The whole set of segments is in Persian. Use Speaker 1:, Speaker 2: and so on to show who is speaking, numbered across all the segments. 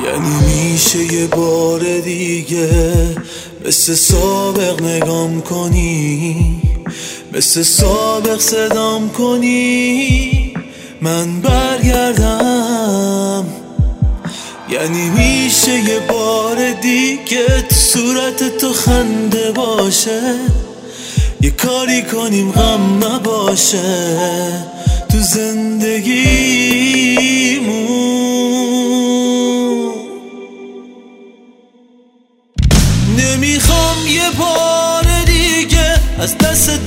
Speaker 1: یعنی میشه یه بار دیگه مثل سابق نگام کنی، مثل سابق صدام کنی من برگردم. یعنی میشه یه بار دیگه تو صورت تو خنده باشه، یه کاری کنیم غم نباشه تو زندگیمون. نمیخوام یه بار دیگه از دستت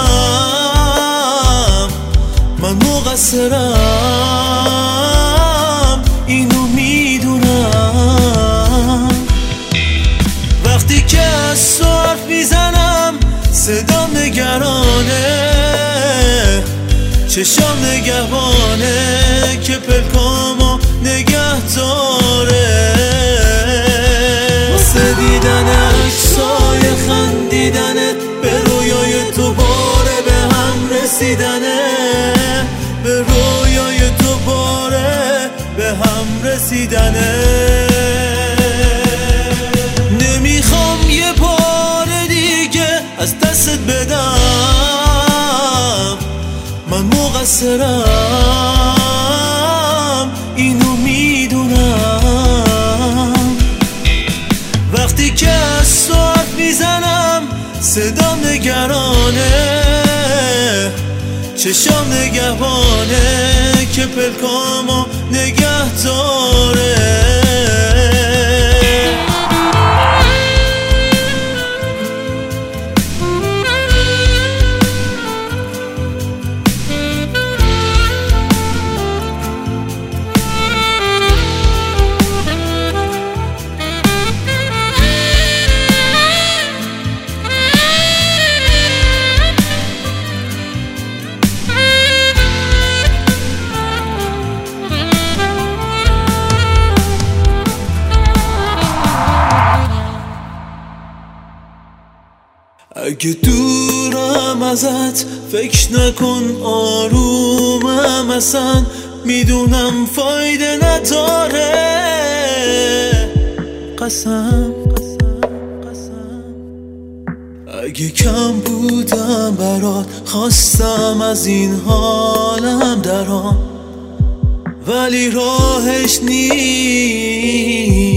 Speaker 1: بدم، من مقصرم اینو میدونم. وقتی که از تو حرف میزنم صدام نگرانه، چشام نگهبانه که پلکامو نگه داره. واسه دیدن عکسای خندیدنت، به رویای تو باره به هم رسیدنه، به رویای تو باره به هم رسیدنه. نمیخوام یه بار دیگه از دستت بدم، من مقصرم اینو میدونم. وقتی که از تو حرف میزنم صدام نگرانه، چشام نگهبانه که پلکامو نگه داره. اگه دورم ازت فکر نکن آرومم اصلا، میدونم فایده نداره. قسم اگه کم بودم برات خواستم از این حالم درام، ولی راهش نیست.